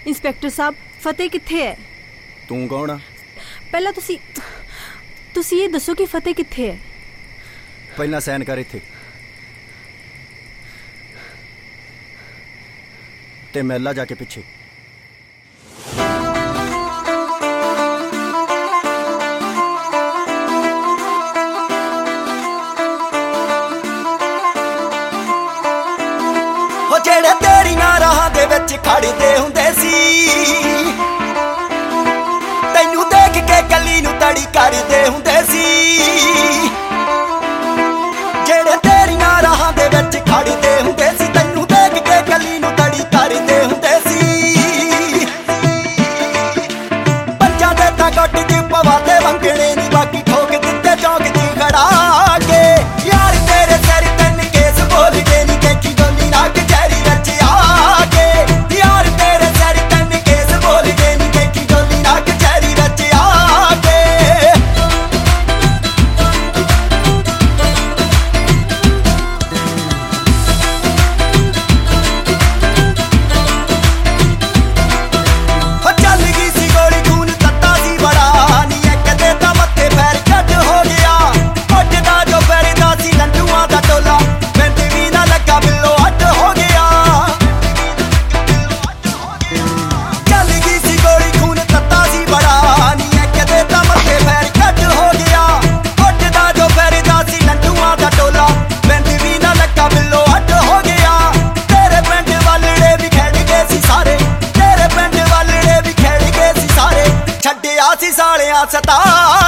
Inspector साहब फतेह कित्थे है? तू कौन आ? पहला तुसी ये दसो कि फतेह कित्थे है? पहला सैन कर इत्थे ते महला जाके पिछे। जेड़े तेरियां राहां दे विच खड़दे हुंदे सी, तैनू देख के कली नू तड़ी करदे हुंदे सी। जेड़े तेरियां राहां दे विच खड़दे हुंदे सी, तैनू देख के कली नू तड़ी करदे हुंदे सी। पंजां दे तां गुट च पवादे वंगणे नी, बाकी ठोक दित्ते चौक च खड़ा के। यार तेरे सिर तन केस बोल के नी, देखी गोली ना कचहरी रच आके। यार तेरे सिर तन केस बोल के नी, देखी गोली ना कचहरी रच आके। चल गई सी गोली खून तत्ता सी बड़ा नी, एक दे तां मत्थे पैर झट हो गया। उठदा जो फिरदा सी लंडूआं दा टोला, बिंद भी ना लगा बिल्लो अड्ड हो गया। चल गई सी गोली खून तत्ता सी बड़ा नी, एक दे तां मत्थे पैर झट हो गया। उठदा जो फिरदा सी लंडूआं दा टोला, बिंद भी ना लगा बिल्लो अड्ड हो गया। तेरे पिंड वालड़े भी खेड़ गए सी सारे, तेरे पिंड वालड़े भी खेड़ गए सी सारे। छड्डिया सी सालियां सता